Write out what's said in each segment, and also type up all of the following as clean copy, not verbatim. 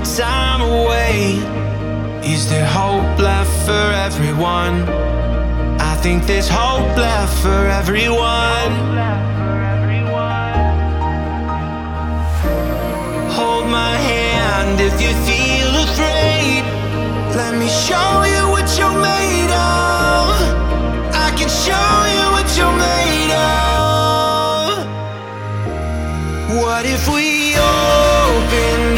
our time away. Is there hope left for everyone? I think there's hope left for everyone. Hold my hand if you feel afraid. Let me show you what you're made of. I can show you what you're made of. What if we opened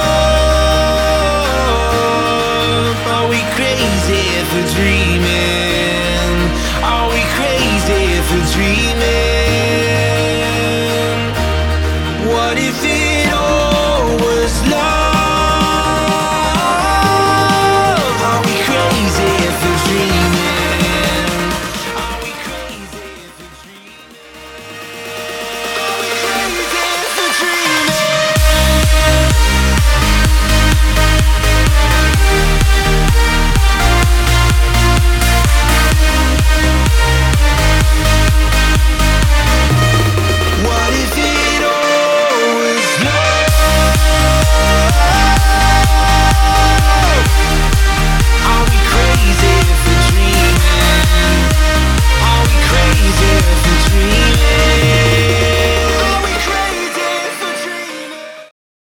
up? Are we crazy for dreaming? Are we crazy for dreaming?